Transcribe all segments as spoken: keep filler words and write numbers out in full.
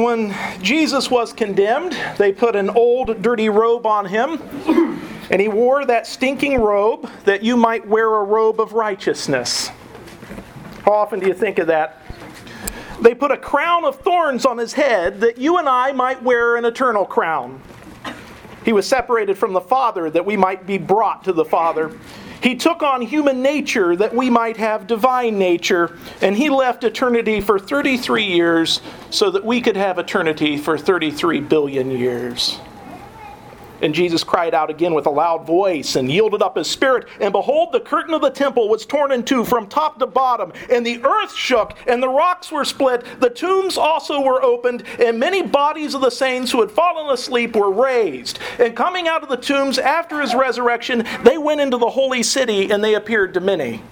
When Jesus was condemned, they put an old, dirty robe on him, and he wore that stinking robe that you might wear a robe of righteousness. How often do you think of that? They put a crown of thorns on his head that you and I might wear an eternal crown. He was separated from the Father that we might be brought to the Father. He took on human nature that we might have divine nature, and he left eternity for thirty-three years so that we could have eternity for thirty-three billion years. And Jesus cried out again with a loud voice and yielded up his spirit. And behold, the curtain of the temple was torn in two from top to bottom. And the earth shook, and the rocks were split. The tombs also were opened, and many bodies of the saints who had fallen asleep were raised. And coming out of the tombs after his resurrection, they went into the holy city, and they appeared to many.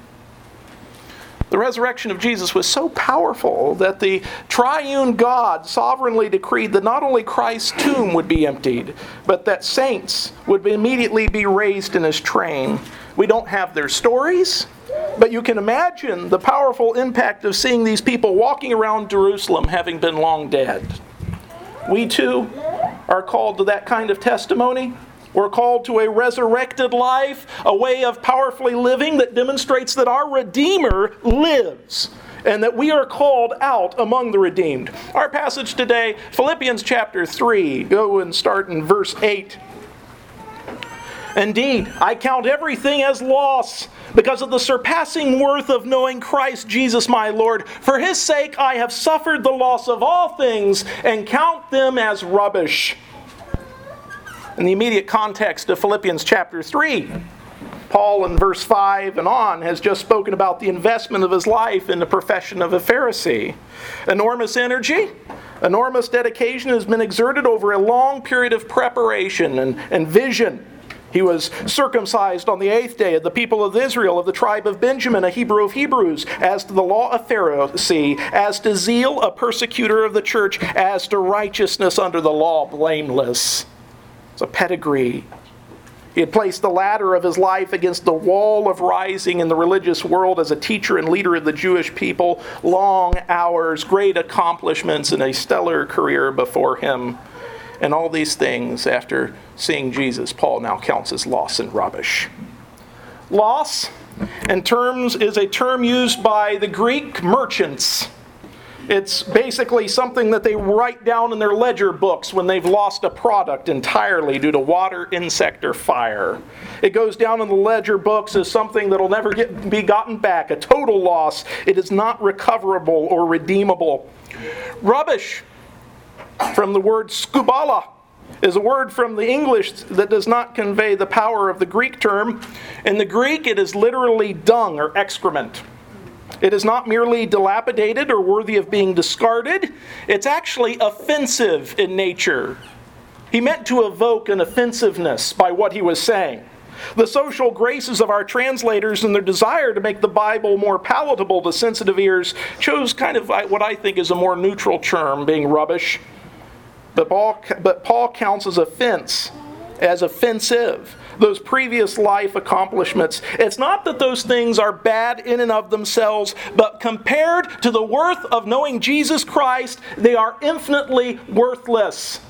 The resurrection of Jesus was so powerful that the triune God sovereignly decreed that not only Christ's tomb would be emptied, but that saints would immediately be raised in his train. We don't have their stories, but you can imagine the powerful impact of seeing these people walking around Jerusalem having been long dead. We too are called to that kind of testimony. We're called to a resurrected life, a way of powerfully living that demonstrates that our Redeemer lives and that we are called out among the redeemed. Our passage today, Philippians chapter three, go and start in verse eight. Indeed, I count everything as loss because of the surpassing worth of knowing Christ Jesus my Lord. For his sake I have suffered the loss of all things and count them as rubbish. In the immediate context of Philippians chapter three, Paul in verse five and on has just spoken about the investment of his life in the profession of a Pharisee. Enormous energy, enormous dedication has been exerted over a long period of preparation and, and vision. He was circumcised on the eighth day of the people of Israel, of the tribe of Benjamin, a Hebrew of Hebrews, as to the law a Pharisee, as to zeal a persecutor of the church, as to righteousness under the law blameless. It's a pedigree. He had placed the ladder of his life against the wall of rising in the religious world as a teacher and leader of the Jewish people. Long hours, great accomplishments, and a stellar career before him. And all these things, after seeing Jesus, Paul now counts as loss and rubbish. Loss, in terms, is a term used by the Greek merchants. It's basically something that they write down in their ledger books when they've lost a product entirely due to water, insect, or fire. It goes down in the ledger books as something that will never get, be gotten back, a total loss. It is not recoverable or redeemable. Rubbish, from the word skubala, is a word from the English that does not convey the power of the Greek term. In the Greek, it is literally dung or excrement. It is not merely dilapidated or worthy of being discarded. It's actually offensive in nature. He meant to evoke an offensiveness by what he was saying. The social graces of our translators and their desire to make the Bible more palatable to sensitive ears chose kind of what I think is a more neutral term, being rubbish. But Paul, but Paul counts as offense, as offensive, those previous life accomplishments. It's not that those things are bad in and of themselves, but compared to the worth of knowing Jesus Christ, they are infinitely worthless.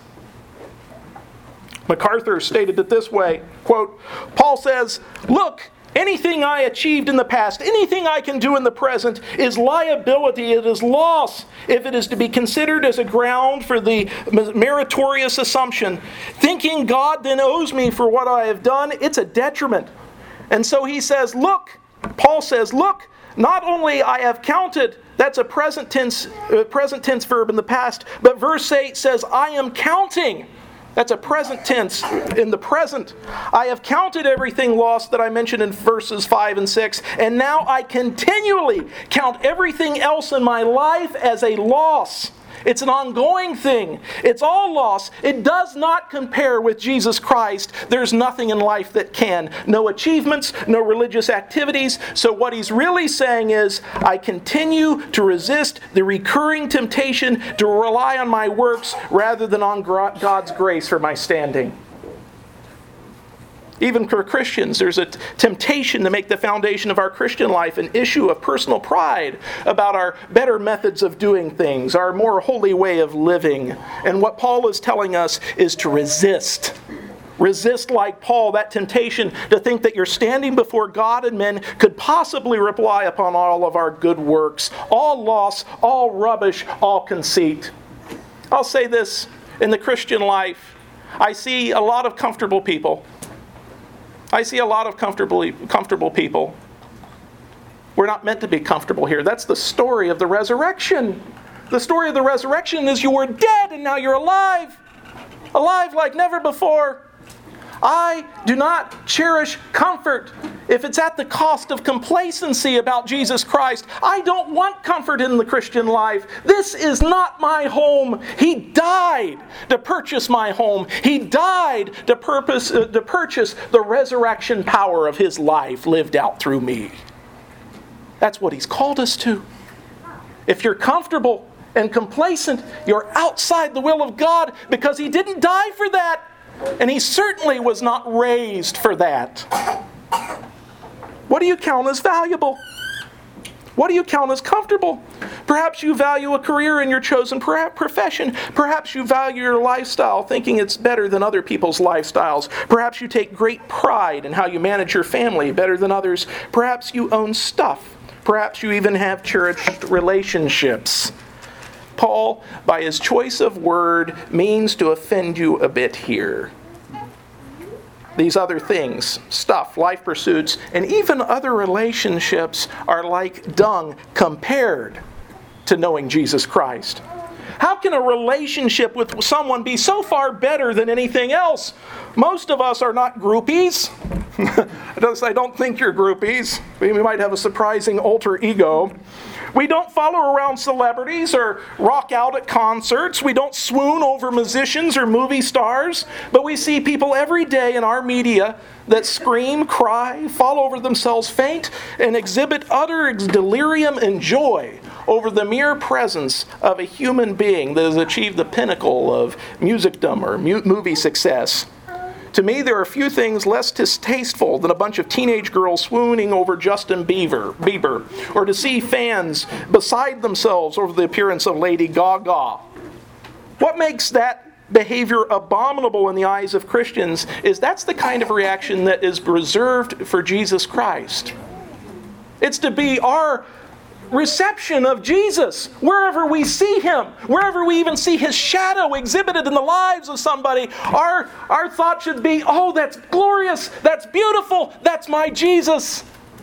MacArthur stated it this way, quote, Paul says, "Look, anything I achieved in the past, anything I can do in the present, is liability, it is loss, if it is to be considered as a ground for the meritorious assumption. Thinking God then owes me for what I have done, it's a detriment." And so he says, look, Paul says, look, not only I have counted, that's a present tense, uh, present tense verb in the past, but verse eight says, I am counting. That's a present tense in the present. I have counted everything lost that I mentioned in verses five and six, and now I continually count everything else in my life as a loss. It's an ongoing thing. It's all loss. It does not compare with Jesus Christ. There's nothing in life that can. No achievements, no religious activities. So what he's really saying is, I continue to resist the recurring temptation to rely on my works rather than on God's grace for my standing. Even for Christians, there's a t- temptation to make the foundation of our Christian life an issue of personal pride about our better methods of doing things, our more holy way of living. And what Paul is telling us is to resist. Resist, like Paul, that temptation to think that your standing before God and men could possibly rely upon all of our good works. All loss, all rubbish, all conceit. I'll say this, in the Christian life, I see a lot of comfortable people. I see a lot of comfortable, comfortable people. We're not meant to be comfortable here. That's the story of the resurrection. The story of the resurrection is you were dead and now you're alive. Alive like never before. I do not cherish comfort if it's at the cost of complacency about Jesus Christ. I don't want comfort in the Christian life. This is not my home. He died to purchase my home. He died to, purpose, uh, to purchase the resurrection power of His life lived out through me. That's what He's called us to. If you're comfortable and complacent, you're outside the will of God because He didn't die for that. And He certainly was not raised for that. What do you count as valuable? What do you count as comfortable? Perhaps you value a career in your chosen profession. Perhaps you value your lifestyle, thinking it's better than other people's lifestyles. Perhaps you take great pride in how you manage your family better than others. Perhaps you own stuff. Perhaps you even have cherished relationships. Paul, by his choice of word, means to offend you a bit here. These other things, stuff, life pursuits, and even other relationships are like dung compared to knowing Jesus Christ. How can a relationship with someone be so far better than anything else? Most of us are not groupies. I don't think you're groupies. We might have a surprising alter ego. We don't follow around celebrities or rock out at concerts. We don't swoon over musicians or movie stars. But we see people every day in our media that scream, cry, fall over themselves, faint, and exhibit utter delirium and joy over the mere presence of a human being that has achieved the pinnacle of musicdom or mu- movie success. To me, there are few things less distasteful than a bunch of teenage girls swooning over Justin Bieber, Bieber, or to see fans beside themselves over the appearance of Lady Gaga. What makes that behavior abominable in the eyes of Christians is that's the kind of reaction that is reserved for Jesus Christ. It's to be our reception of Jesus wherever we see Him, wherever we even see His shadow exhibited in the lives of somebody. Our, our thought should be, oh, that's glorious, that's beautiful, that's my Jesus.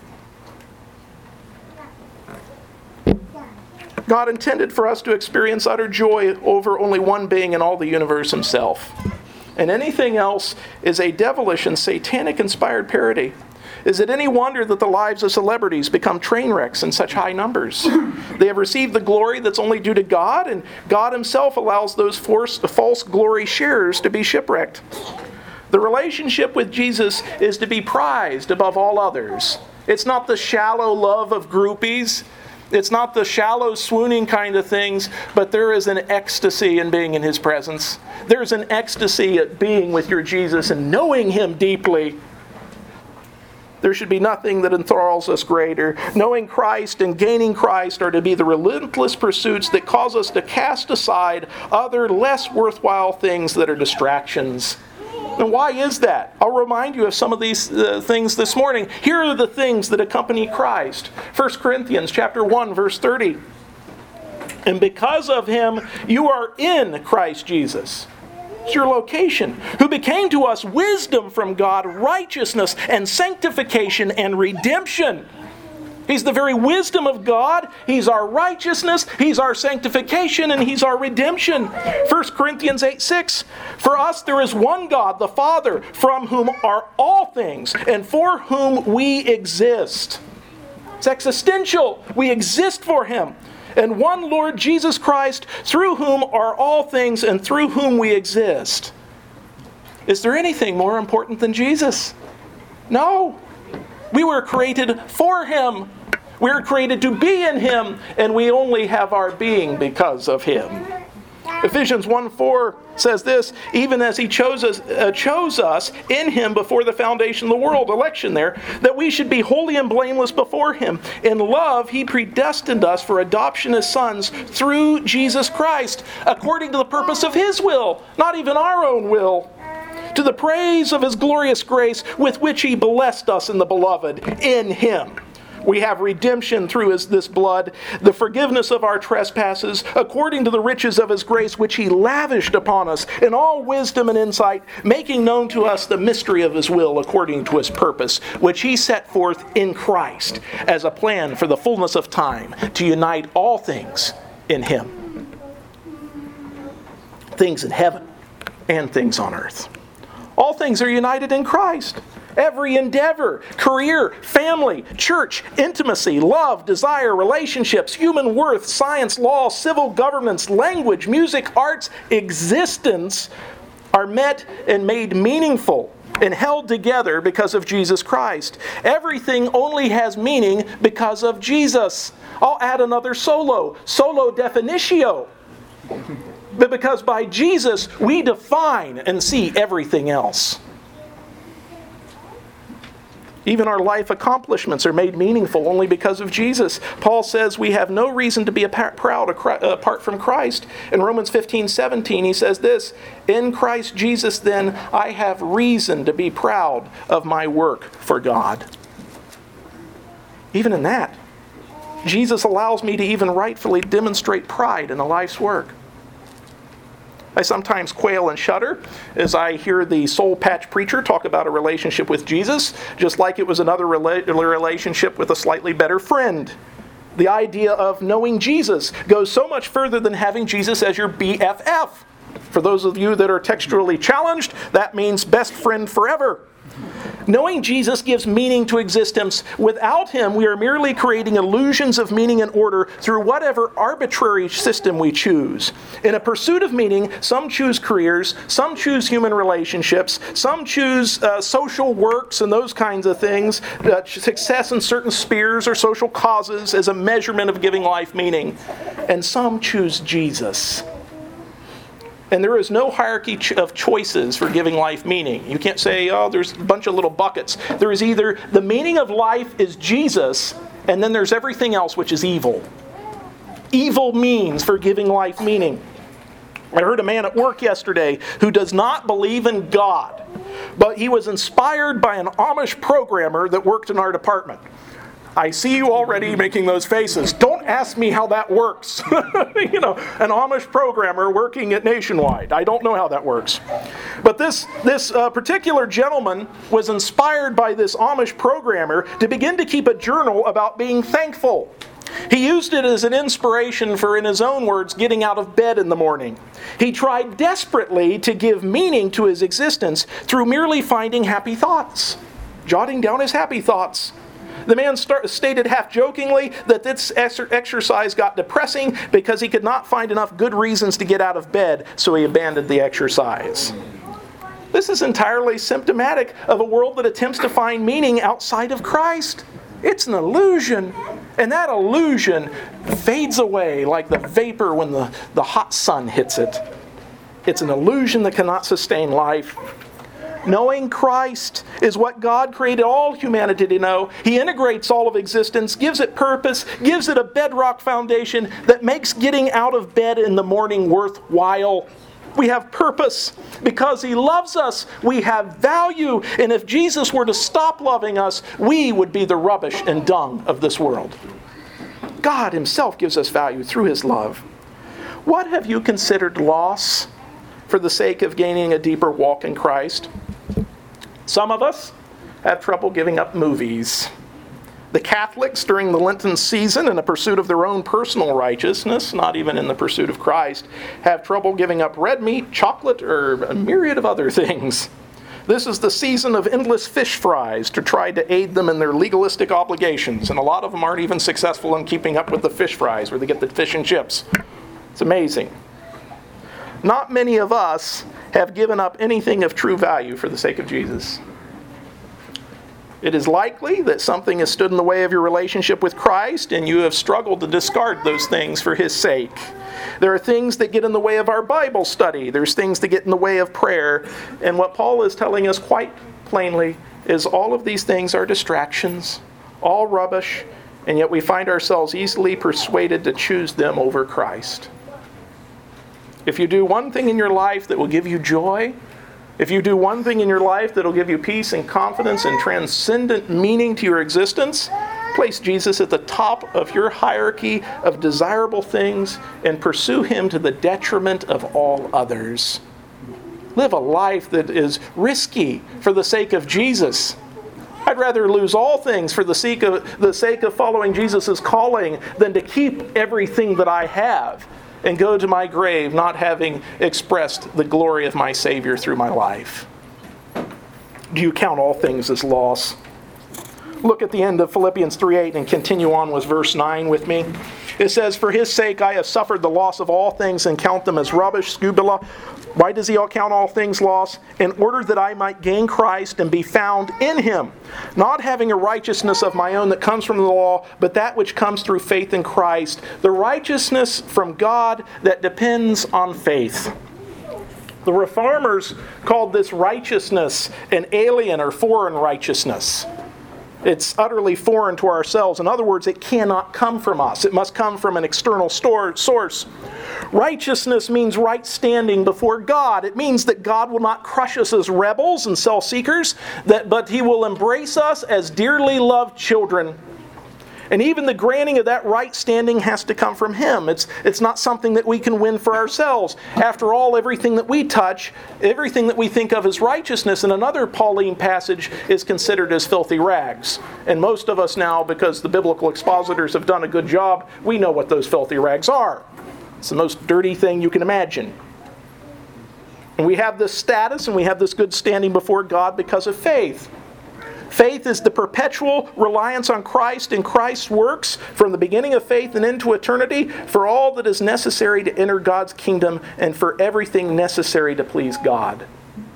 God intended for us to experience utter joy over only one being in all the universe, Himself. And anything else is a devilish and satanic-inspired parody. Is it any wonder that the lives of celebrities become train wrecks in such high numbers? They have received the glory that's only due to God, and God Himself allows those force, false glory sharers to be shipwrecked. The relationship with Jesus is to be prized above all others. It's not the shallow love of groupies. It's not the shallow swooning kind of things, but there is an ecstasy in being in His presence. There's an ecstasy at being with your Jesus and knowing Him deeply. There should be nothing that enthralls us greater. Knowing Christ and gaining Christ are to be the relentless pursuits that cause us to cast aside other less worthwhile things that are distractions. And why is that? I'll remind you of some of these uh, things this morning. Here are the things that accompany Christ. First Corinthians chapter one, verse thirty. And because of Him, you are in Christ Jesus. It's your location. Who became to us wisdom from God, righteousness and sanctification and redemption. He's the very wisdom of God. He's our righteousness. He's our sanctification. And He's our redemption. First Corinthians eight six. For us there is one God, the Father, from whom are all things, and for whom we exist. It's existential. We exist for Him. And one Lord Jesus Christ, through whom are all things and through whom we exist. Is there anything more important than Jesus? No. We were created for Him. We were created to be in Him, and we only have our being because of Him. Ephesians one four says this, even as he chose us, uh, chose us in him before the foundation of the world, election there, that we should be holy and blameless before him. In love, he predestined us for adoption as sons through Jesus Christ, according to the purpose of his will, not even our own will, to the praise of his glorious grace with which he blessed us in the beloved, in him. We have redemption through his, this blood, the forgiveness of our trespasses, according to the riches of his grace, which he lavished upon us in all wisdom and insight, making known to us the mystery of his will according to his purpose, which he set forth in Christ as a plan for the fullness of time to unite all things in him. Things in heaven and things on earth. All things are united in Christ. Every endeavor, career, family, church, intimacy, love, desire, relationships, human worth, science, law, civil governance, language, music, arts, existence are met and made meaningful and held together because of Jesus Christ. Everything only has meaning because of Jesus. I'll add another solo, solo definitio. But because by Jesus we define and see everything else. Even our life accomplishments are made meaningful only because of Jesus. Paul says we have no reason to be proud apart from Christ. In Romans fifteen seventeen, he says this, in Christ Jesus then I have reason to be proud of my work for God. Even in that, Jesus allows me to even rightfully demonstrate pride in a life's work. I sometimes quail and shudder as I hear the soul patch preacher talk about a relationship with Jesus, just like it was another rela- relationship with a slightly better friend. The idea of knowing Jesus goes so much further than having Jesus as your B F F. For those of you that are textually challenged, that means best friend forever. Knowing Jesus gives meaning to existence. Without him, we are merely creating illusions of meaning and order through whatever arbitrary system we choose. In a pursuit of meaning, some choose careers, some choose human relationships, some choose uh, social works and those kinds of things, uh, success in certain spheres or social causes as a measurement of giving life meaning. And some choose Jesus. And there is no hierarchy of choices for giving life meaning. You can't say, oh, there's a bunch of little buckets. There is either the meaning of life is Jesus, and then there's everything else which is evil. Evil means for giving life meaning. I heard a man at work yesterday who does not believe in God, but he was inspired by an Amish programmer that worked in our department. I see you already making those faces. Don't ask me how that works. You know, an Amish programmer working at Nationwide. I don't know how that works. But this, this uh, particular gentleman was inspired by this Amish programmer to begin to keep a journal about being thankful. He used it as an inspiration for, in his own words, getting out of bed in the morning. He tried desperately to give meaning to his existence through merely finding happy thoughts, jotting down his happy thoughts. The man start, stated half-jokingly that this ex- exercise got depressing because he could not find enough good reasons to get out of bed, so he abandoned the exercise. This is entirely symptomatic of a world that attempts to find meaning outside of Christ. It's an illusion, and that illusion fades away like the vapor when the, the hot sun hits it. It's an illusion that cannot sustain life. Knowing Christ is what God created all humanity to know. He integrates all of existence, gives it purpose, gives it a bedrock foundation that makes getting out of bed in the morning worthwhile. We have purpose. Because He loves us, we have value. And if Jesus were to stop loving us, we would be the rubbish and dung of this world. God Himself gives us value through His love. What have you considered loss for the sake of gaining a deeper walk in Christ? Some of us have trouble giving up movies. The Catholics, during the Lenten season, in the pursuit of their own personal righteousness, not even in the pursuit of Christ, have trouble giving up red meat, chocolate, or a myriad of other things. This is the season of endless fish fries to try to aid them in their legalistic obligations, and a lot of them aren't even successful in keeping up with the fish fries, where they get the fish and chips. It's amazing. Not many of us have given up anything of true value for the sake of Jesus. It is likely that something has stood in the way of your relationship with Christ, and you have struggled to discard those things for His sake. There are things that get in the way of our Bible study. There's things that get in the way of prayer. And what Paul is telling us quite plainly is all of these things are distractions, all rubbish, and yet we find ourselves easily persuaded to choose them over Christ. If you do one thing in your life that will give you joy, if you do one thing in your life that will give you peace and confidence and transcendent meaning to your existence, place Jesus at the top of your hierarchy of desirable things and pursue Him to the detriment of all others. Live a life that is risky for the sake of Jesus. I'd rather lose all things for the sake of, the sake of following Jesus' calling than to keep everything that I have and go to my grave not having expressed the glory of my Savior through my life. Do you count all things as loss? Look at the end of Philippians three eight and continue on with verse nine with me. It says, "For His sake I have suffered the loss of all things and count them as rubbish." Skubala. Why does he all count all things loss? In order that I might gain Christ and be found in Him, not having a righteousness of my own that comes from the law, but that which comes through faith in Christ, the righteousness from God that depends on faith. The Reformers called this righteousness an alien or foreign righteousness. It's utterly foreign to ourselves. In other words, it cannot come from us. It must come from an external source. Righteousness means right standing before God. It means that God will not crush us as rebels and self-seekers, that, but He will embrace us as dearly loved children. And even the granting of that right standing has to come from Him. It's, it's not something that we can win for ourselves. After all, everything that we touch, everything that we think of as righteousness in another Pauline passage is considered as filthy rags. And most of us now, because the biblical expositors have done a good job, we know what those filthy rags are. It's the most dirty thing you can imagine. And we have this status and we have this good standing before God because of faith. Faith is the perpetual reliance on Christ and Christ's works from the beginning of faith and into eternity for all that is necessary to enter God's kingdom and for everything necessary to please God.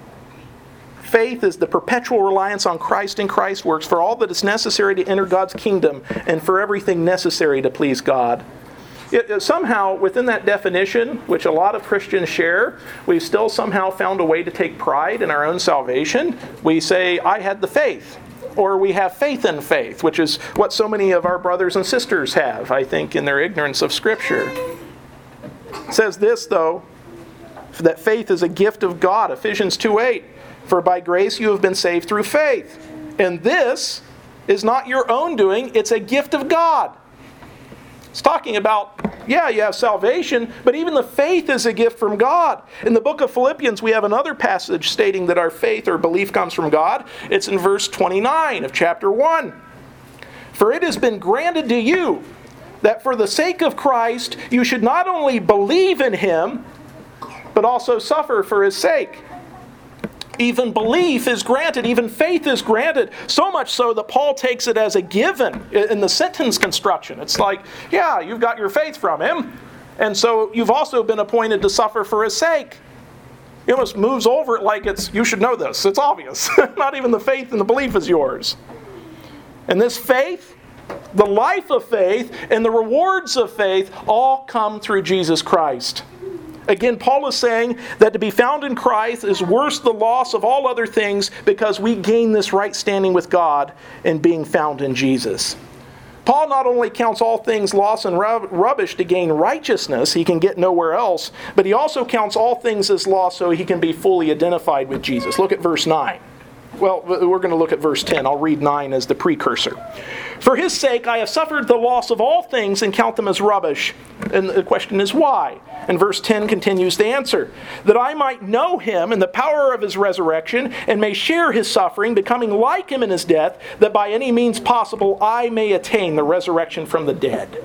Faith is the perpetual reliance on Christ and Christ's works for all that is necessary to enter God's kingdom and for everything necessary to please God. It, somehow, within that definition, which a lot of Christians share, we've still somehow found a way to take pride in our own salvation. We say, I had the faith. Or we have faith in faith, which is what so many of our brothers and sisters have, I think, in their ignorance of Scripture. It says this, though, that faith is a gift of God, Ephesians two eight. For by grace you have been saved through faith. And this is not your own doing, it's a gift of God. It's talking about, yeah, you have salvation, but even the faith is a gift from God. In the book of Philippians, we have another passage stating that our faith or belief comes from God. It's in verse twenty-nine of chapter one. For it has been granted to you that for the sake of Christ, you should not only believe in Him, but also suffer for His sake. Even belief is granted, even faith is granted, so much so that Paul takes it as a given in the sentence construction. It's like, yeah, you've got your faith from Him, and so you've also been appointed to suffer for His sake. He almost moves over it like it's, you should know this, it's obvious. Not even the faith and the belief is yours. And this faith, the life of faith, and the rewards of faith all come through Jesus Christ. Again, Paul is saying that to be found in Christ is worth the loss of all other things because we gain this right standing with God in being found in Jesus. Paul not only counts all things loss and rub- rubbish to gain righteousness, he can get nowhere else, but he also counts all things as loss so he can be fully identified with Jesus. Look at verse nine. Well, we're going to look at verse ten. I'll read nine as the precursor. For His sake I have suffered the loss of all things and count them as rubbish. And the question is why? And verse ten continues the answer. That I might know Him and the power of His resurrection and may share His suffering, becoming like Him in His death, that by any means possible I may attain the resurrection from the dead.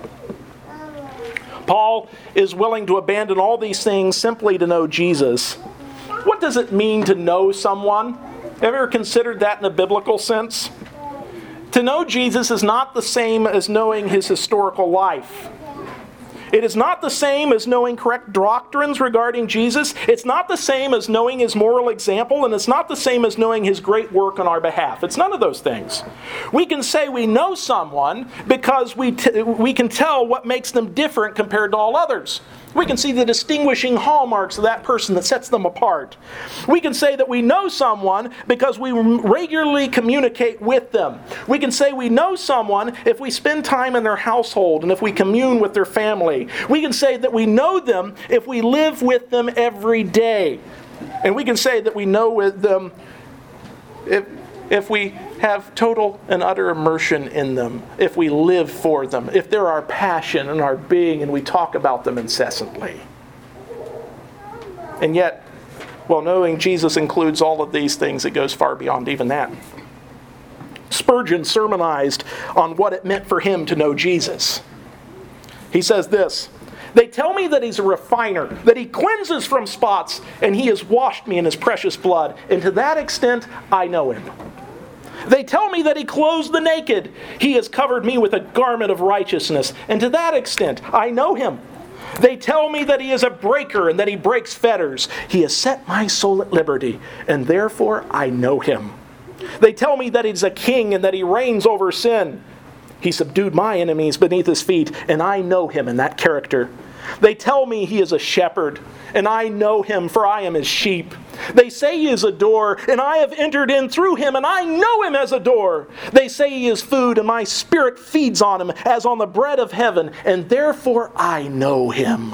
Paul is willing to abandon all these things simply to know Jesus. What does it mean to know someone? Have you ever considered that in a biblical sense? To know Jesus is not the same as knowing His historical life. It is not the same as knowing correct doctrines regarding Jesus. It's not the same as knowing his moral example, and it's not the same as knowing his great work on our behalf. It's none of those things. We can say we know someone because we, t- we can tell what makes them different compared to all others. We can see the distinguishing hallmarks of that person that sets them apart. We can say that we know someone because we regularly communicate with them. We can say we know someone if we spend time in their household and if we commune with their family. We can say that we know them if we live with them every day. And we can say that we know with them if, if we have total and utter immersion in them, if we live for them, if they're our passion and our being and we talk about them incessantly. And yet, while knowing Jesus includes all of these things, it goes far beyond even that. Spurgeon sermonized on what it meant for him to know Jesus. He says this, "They tell me that he's a refiner, that he cleanses from spots, and he has washed me in his precious blood. And to that extent, I know him. They tell me that he clothes the naked. He has covered me with a garment of righteousness. And to that extent, I know him. They tell me that he is a breaker and that he breaks fetters. He has set my soul at liberty, and therefore I know him. They tell me that he's a king and that he reigns over sin. He subdued my enemies beneath his feet, and I know him in that character. They tell me he is a shepherd, and I know him, for I am his sheep. They say he is a door, and I have entered in through him, and I know him as a door. They say he is food, and my spirit feeds on him as on the bread of heaven, and therefore I know him."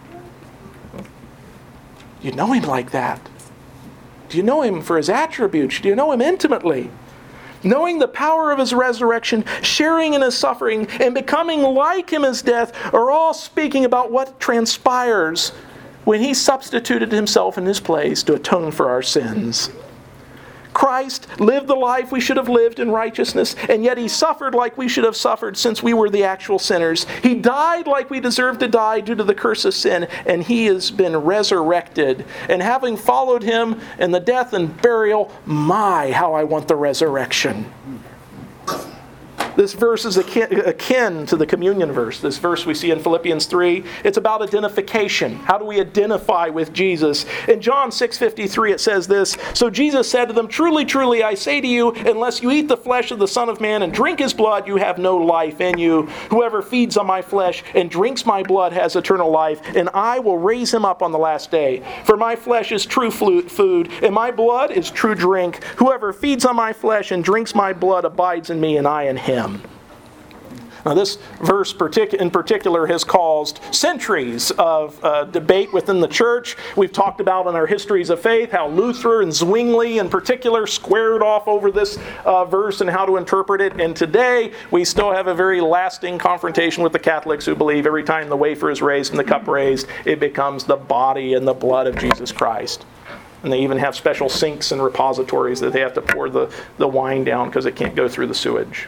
You know him like that? Do you know him for his attributes? Do you know him intimately? Knowing the power of his resurrection, sharing in his suffering, and becoming like him in his death are all speaking about what transpires when he substituted himself in his place to atone for our sins. Christ lived the life we should have lived in righteousness, and yet he suffered like we should have suffered since we were the actual sinners. He died like we deserved to die due to the curse of sin, and he has been resurrected. And having followed him in the death and burial, my, how I want the resurrection. This verse is akin, akin to the communion verse. This verse we see in Philippians three. It's about identification. How do we identify with Jesus? In John six fifty-three it says this, "So Jesus said to them, 'Truly, truly, I say to you, unless you eat the flesh of the Son of Man and drink his blood, you have no life in you. Whoever feeds on my flesh and drinks my blood has eternal life, and I will raise him up on the last day. For my flesh is true food, and my blood is true drink. Whoever feeds on my flesh and drinks my blood abides in me, and I in him.'" Now this verse in particular has caused centuries of uh, debate within the church. We've talked about in our histories of faith how Luther and Zwingli in particular squared off over this uh, verse and how to interpret it. And today we still have a very lasting confrontation with the Catholics who believe every time the wafer is raised and the cup raised, it becomes the body and the blood of Jesus Christ. And they even have special sinks and repositories that they have to pour the, the wine down because it can't go through the sewage.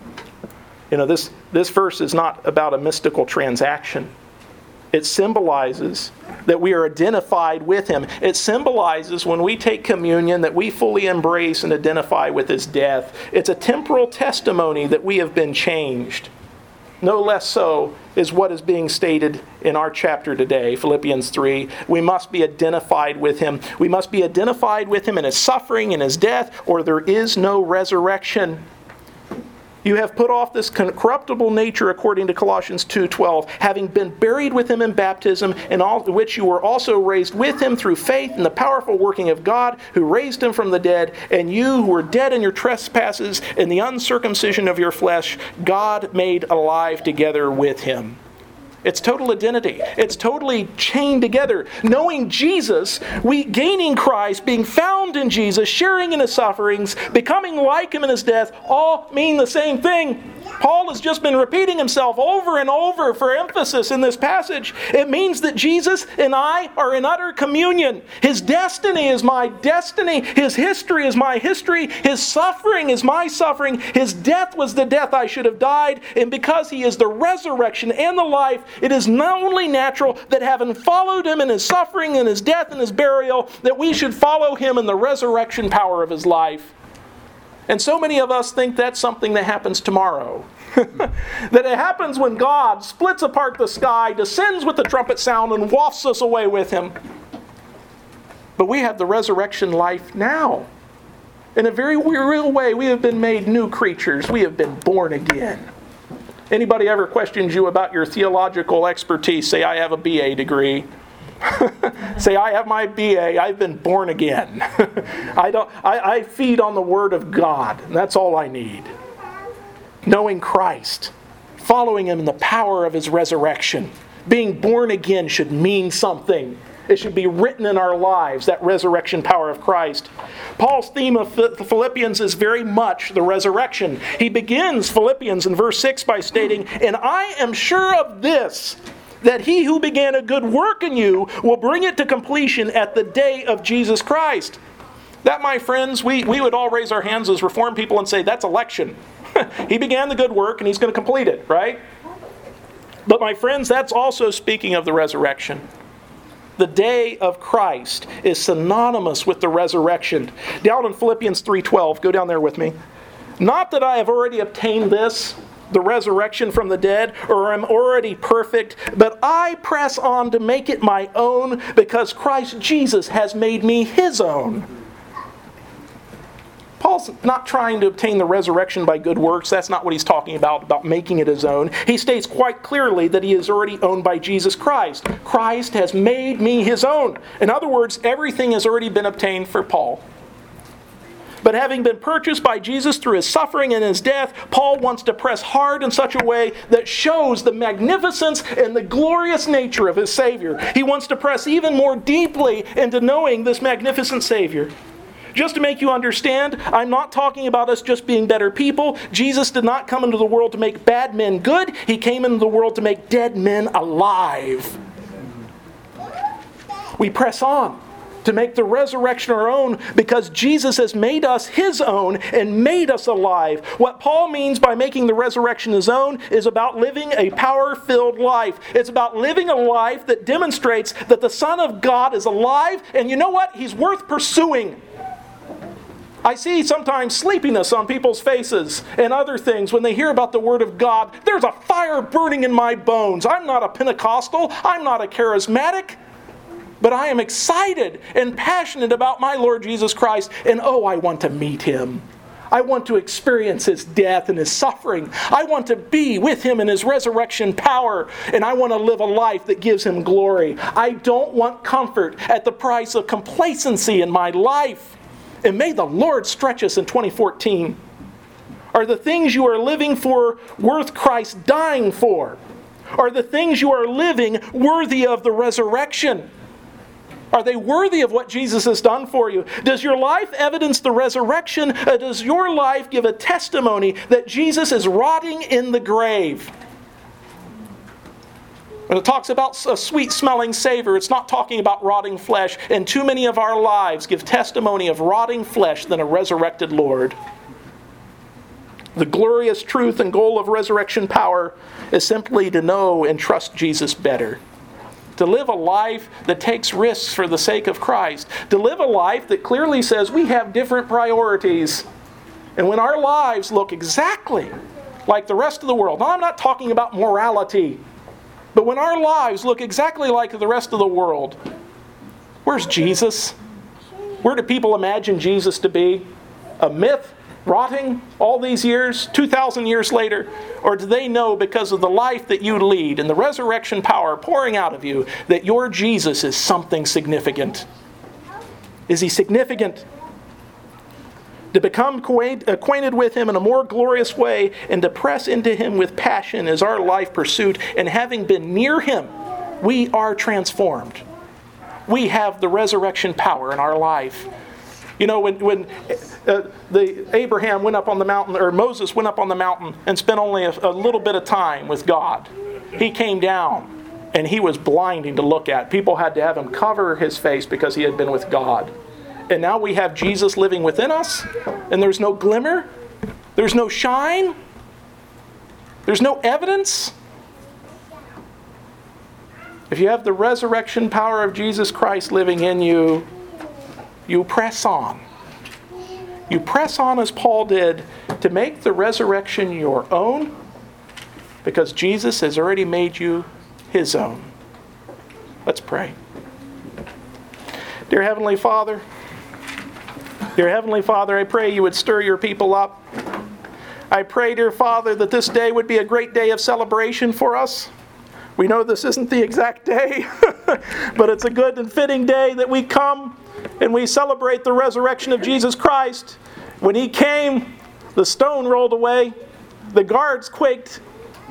You know, this, this verse is not about a mystical transaction. It symbolizes that we are identified with him. It symbolizes when we take communion that we fully embrace and identify with his death. It's a temporal testimony that we have been changed. No less so is what is being stated in our chapter today, Philippians three. We must be identified with him. We must be identified with him in his suffering and his death, or there is no resurrection. You have put off this corruptible nature according to Colossians two twelve, having been buried with him in baptism, in all which you were also raised with him through faith in the powerful working of God who raised him from the dead. And you who were dead in your trespasses and the uncircumcision of your flesh, God made alive together with him. It's total identity. It's totally chained together. Knowing Jesus, we gaining Christ, being found in Jesus, sharing in his sufferings, becoming like him in his death, all mean the same thing. Paul has just been repeating himself over and over for emphasis in this passage. It means that Jesus and I are in utter communion. His destiny is my destiny. His history is my history. His suffering is my suffering. His death was the death I should have died. And because he is the resurrection and the life, it is not only natural that having followed him in his suffering and his death and his burial, that we should follow him in the resurrection power of his life. And so many of us think that's something that happens tomorrow. That it happens when God splits apart the sky, descends with the trumpet sound, and wafts us away with Him. But we have the resurrection life now. In a very real way, we have been made new creatures. We have been born again. Anybody ever questions you about your theological expertise? Say, I have a B A degree. Say, I have my B A. I've been born again. I don't. I, I feed on the Word of God. And that's all I need. Knowing Christ, following Him in the power of His resurrection. Being born again should mean something. It should be written in our lives, that resurrection power of Christ. Paul's theme of Philippians is very much the resurrection. He begins Philippians in verse six by stating, "And I am sure of this, that He who began a good work in you will bring it to completion at the day of Jesus Christ." That, my friends, we, we would all raise our hands as Reformed people and say, that's election. He began the good work and He's going to complete it, right? But my friends, that's also speaking of the resurrection. The day of Christ is synonymous with the resurrection. Down in Philippians three twelve, go down there with me. "Not that I have already obtained this, the resurrection from the dead, or am already perfect, but I press on to make it my own, because Christ Jesus has made me His own." Paul's not trying to obtain the resurrection by good works. That's not what he's talking about, about making it his own. He states quite clearly that he is already owned by Jesus Christ. Christ has made me His own. In other words, everything has already been obtained for Paul. But having been purchased by Jesus through His suffering and His death, Paul wants to press hard in such a way that shows the magnificence and the glorious nature of his Savior. He wants to press even more deeply into knowing this magnificent Savior. Just to make you understand, I'm not talking about us just being better people. Jesus did not come into the world to make bad men good. He came into the world to make dead men alive. We press on to make the resurrection our own because Jesus has made us His own and made us alive. What Paul means by making the resurrection His own is about living a power-filled life. It's about living a life that demonstrates that the Son of God is alive, and you know what? He's worth pursuing. I see sometimes sleepiness on people's faces and other things when they hear about the Word of God. There's a fire burning in my bones. I'm not a Pentecostal. I'm not a charismatic. But I am excited and passionate about my Lord Jesus Christ. And oh, I want to meet Him. I want to experience His death and His suffering. I want to be with Him in His resurrection power. And I want to live a life that gives Him glory. I don't want comfort at the price of complacency in my life. And may the Lord stretch us in twenty fourteen. Are the things you are living for worth Christ dying for? Are the things you are living worthy of the resurrection? Are they worthy of what Jesus has done for you? Does your life evidence the resurrection? Or does your life give a testimony that Jesus is rotting in the grave? When it talks about a sweet-smelling savor, it's not talking about rotting flesh. And too many of our lives give testimony of rotting flesh than a resurrected Lord. The glorious truth and goal of resurrection power is simply to know and trust Jesus better. To live a life that takes risks for the sake of Christ. To live a life that clearly says we have different priorities. And when our lives look exactly like the rest of the world, now I'm not talking about morality, but when our lives look exactly like the rest of the world, where's Jesus? Where do people imagine Jesus to be? A myth, rotting all these years, two thousand years later? Or do they know because of the life that you lead and the resurrection power pouring out of you that your Jesus is something significant? Is He significant? To become acquainted with Him in a more glorious way and to press into Him with passion is our life pursuit. And having been near Him, we are transformed. We have the resurrection power in our life. You know, when, when uh, the Abraham went up on the mountain, or Moses went up on the mountain and spent only a, a little bit of time with God, he came down and he was blinding to look at. People had to have him cover his face because he had been with God. And now we have Jesus living within us, and there's no glimmer, there's no shine, there's no evidence. If you have the resurrection power of Jesus Christ living in you, you press on. You press on as Paul did to make the resurrection your own because Jesus has already made you his own. Let's pray. Dear Heavenly Father, Dear Heavenly Father, I pray you would stir your people up. I pray, dear Father, that this day would be a great day of celebration for us. We know this isn't the exact day, but it's a good and fitting day that we come and we celebrate the resurrection of Jesus Christ. When he came, the stone rolled away, the guards quaked,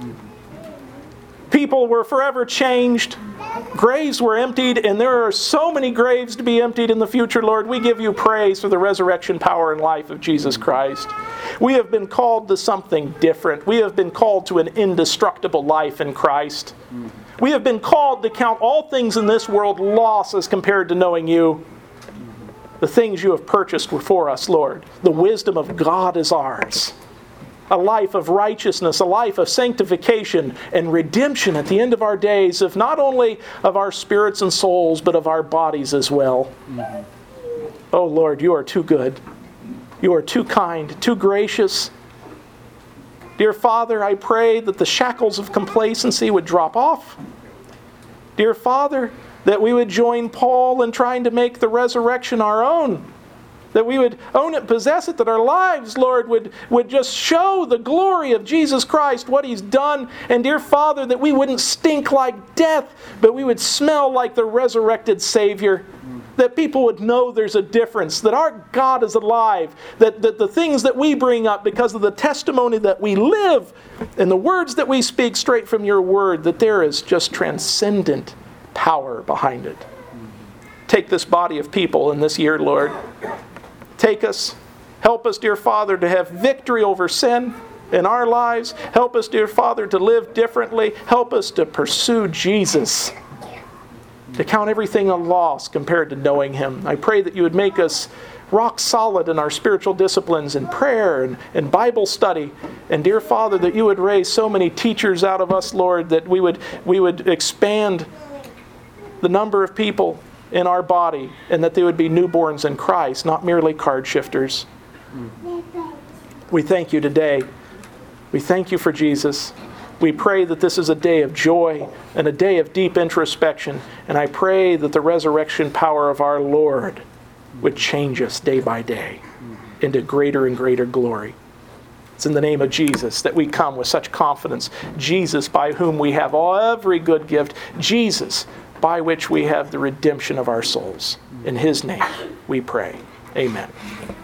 people were forever changed, graves were emptied, and there are so many graves to be emptied in the future, Lord. We give you praise for the resurrection power and life of Jesus Christ. We have been called to something different. We have been called to an indestructible life in Christ. We have been called to count all things in this world loss as compared to knowing you. The things you have purchased were for us, Lord. The wisdom of God is ours. A life of righteousness, a life of sanctification and redemption at the end of our days, of not only of our spirits and souls, but of our bodies as well. Mm-hmm. Oh Lord, you are too good. You are too kind, too gracious. Dear Father, I pray that the shackles of complacency would drop off. Dear Father, that we would join Paul in trying to make the resurrection our own. That we would own it, possess it, that our lives, Lord, would, would just show the glory of Jesus Christ, what he's done. And dear Father, that we wouldn't stink like death, but we would smell like the resurrected Savior. That people would know there's a difference, that our God is alive, that, that the things that we bring up because of the testimony that we live and the words that we speak straight from your word, that there is just transcendent power behind it. Take this body of people in this year, Lord. Take us. Help us, dear Father, to have victory over sin in our lives. Help us, dear Father, to live differently. Help us to pursue Jesus. To count everything a loss compared to knowing him. I pray that you would make us rock solid in our spiritual disciplines and prayer and, and Bible study. And dear Father, that you would raise so many teachers out of us, Lord, that we would we would expand the number of people in our body, and that they would be newborns in Christ, not merely card shifters. We thank you today. We thank you for Jesus. We pray that this is a day of joy and a day of deep introspection. And I pray that the resurrection power of our Lord would change us day by day into greater and greater glory. It's in the name of Jesus that we come with such confidence. Jesus, by whom we have all, every good gift. Jesus, by which we have the redemption of our souls. In his name we pray. Amen.